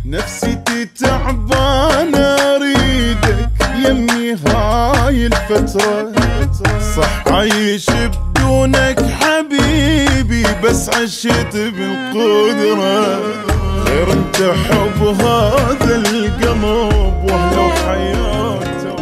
نفسيتي تعبانة اريدك يمي هاي الفترة، صح عايش بدونك حبيبي بس عشت بالقدرة، غير انت حب هذا القلب واهله وحياته.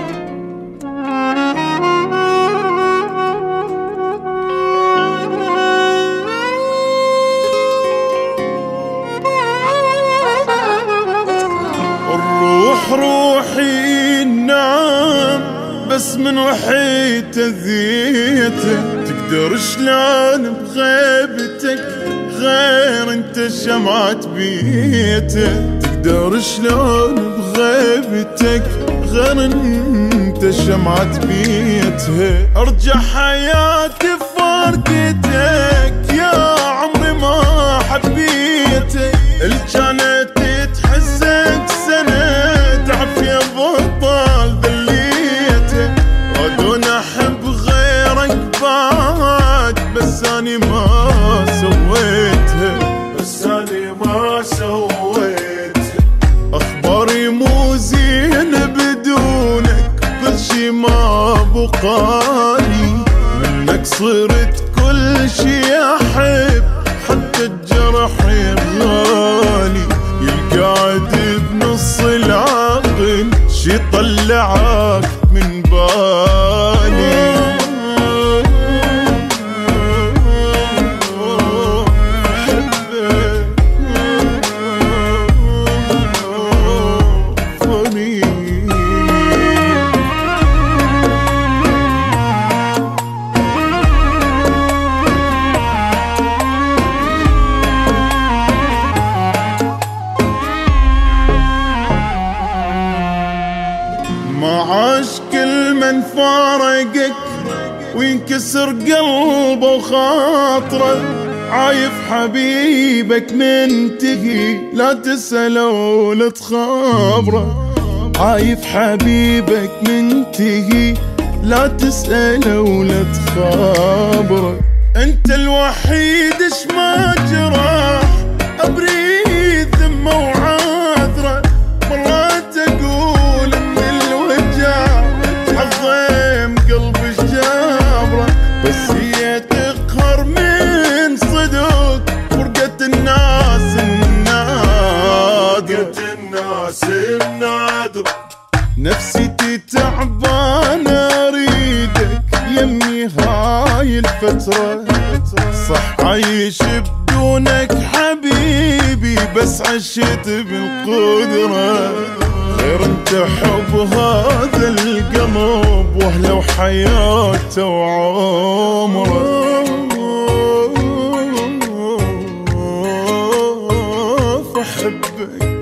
الروح روحي النعم بس من وحيت اذيته، تقدر شلون بغيبتك غير انت شمعت بيته، تقدر شلون بغيبتك غير انت شمعت بيته. ارجع حياتي بفرقتك يا عمري ما حبيتك، اللي كانت تحسك سنة عافية بطل ذليته، ودون احب غيرك بعد بس اني ما سويتها، بس اني ما سويتها. اخباري مو زين بدونك، كل شي ما بقالي منك، صرت كل شي احب حتى الجرح يغالي، يقعد بنص العقل شي طلعك من بالي. ما عاش كل من فارقك وينكسر قلبه وخاطره، عايف حبيبك منتهي لا تسأله ولا تخابره، عايف حبيبك منتهي لا تسأله ولا تخابره. انت الوحيد اش ما جراح ابريد ذمه وعاذره، مرات اقول ان الوجع عظيم قلبي جابره، بس هي تقهر من صدق فرقة الناس النادر. نفسيتي تعبانة اريدك يمي هاي الفترة، صح عايش بدونك حبيبي بس عشت بالقدرة، غير انت حب هذا القلب واهله وحياته وعمره. فحبك